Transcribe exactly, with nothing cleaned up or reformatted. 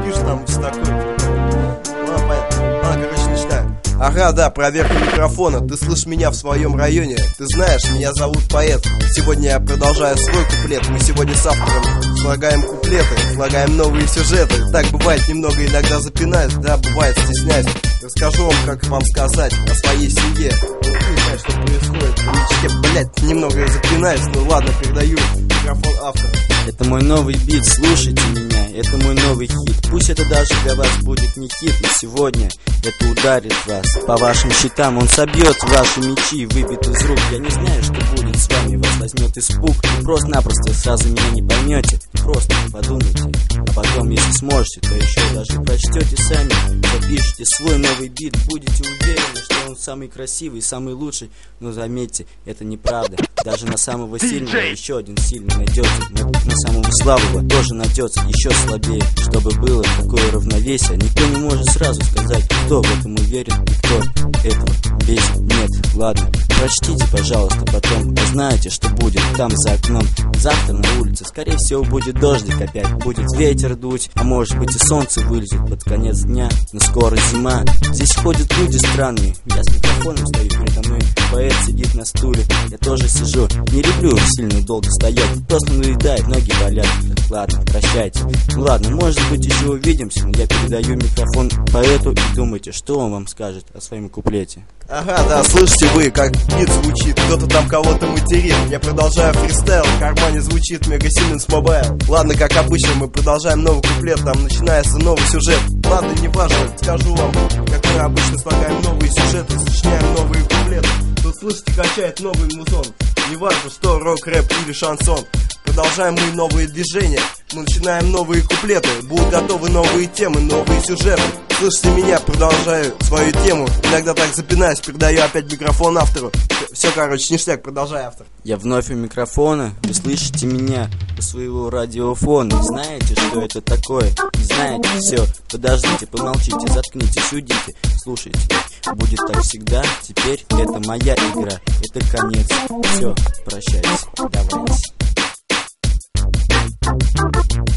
пишешь там все такое. Ладно, понятно. Ладно, короче, начинаю. Ага, да, проверка микрофона. Ты слышишь меня в своем районе? Ты знаешь, меня зовут Поэт. Сегодня я продолжаю свой куплет. Мы сегодня с автором слагаем куплеты, слагаем новые сюжеты. Так бывает, немного иногда запинаюсь, да, бывает, стесняюсь. Расскажу вам, как вам сказать о своей семье. Ну, не знаю, что происходит в мечте, блять, немного я запинаюсь. Ну ладно, передаю микрофон автору. Это мой новый бит, слушайте меня, это мой новый хит. Пусть это даже для вас будет не хит, но сегодня это ударит вас по вашим щитам. Он собьет ваши мечи, выбит из рук. Я не знаю, что будет с вами, вас возьмет испуг. Просто-напросто сразу меня не поймете, просто подумайте. А потом, если сможете, то еще даже прочтете сами, запишите свой новый бит. Будете уверены, что он самый красивый, самый лучший. Но заметьте, это неправда. Даже на самого сильного еще один сильный найдется. Но на самого слабого тоже найдется еще слабее. Чтобы было такое равновесие, никто не может сразу сказать, кто в этом уверен и кто этого бесит. Нет, ладно, прочтите, пожалуйста, потом. А знаете, что будет там за окном? Завтра на улице, скорее всего, будет дождик опять. Будет ветер дуть, а может быть и солнце вылезет под конец дня. Но скоро зима. Здесь ходят люди странные. Я с микрофоном стою передо мной. Поэт сидит на стуле, я тоже сижу. Не люблю сильно долго стоять, просто надоедает, ноги болят. Ладно, прощайте. Ну ладно, может быть еще увидимся, но я передаю микрофон поэту и думайте, что он вам скажет о своем куплете. Ага, да, слышите вы, как бит звучит, кто-то там кого-то материт. Я продолжаю фристайл, в кармане звучит Мега Сименс Мобайл. Ладно, как обычно, мы продолжаем новый куплет, там начинается новый сюжет. Ладно, не важно, скажу вам, как мы обычно слагаем новые сюжеты, сочиняем новые куплеты. Тут, слышите, качает новый музон. Не важно, что рок, рэп или шансон. Продолжаем мы новые движения, мы начинаем новые куплеты. Будут готовы новые темы, новые сюжеты. Слышите меня, продолжаю свою тему. Иногда так запинаюсь, передаю опять микрофон автору. Все, короче, ништяк, продолжай, автор. Я вновь у микрофона, вы слышите меня по своего радиофона. Знаете, что это такое? Не знаете? Все, подождите, помолчите, заткнитесь, уйдите. Слушайте, будет так всегда, теперь это моя игра. Это конец, все, прощайте, давайте.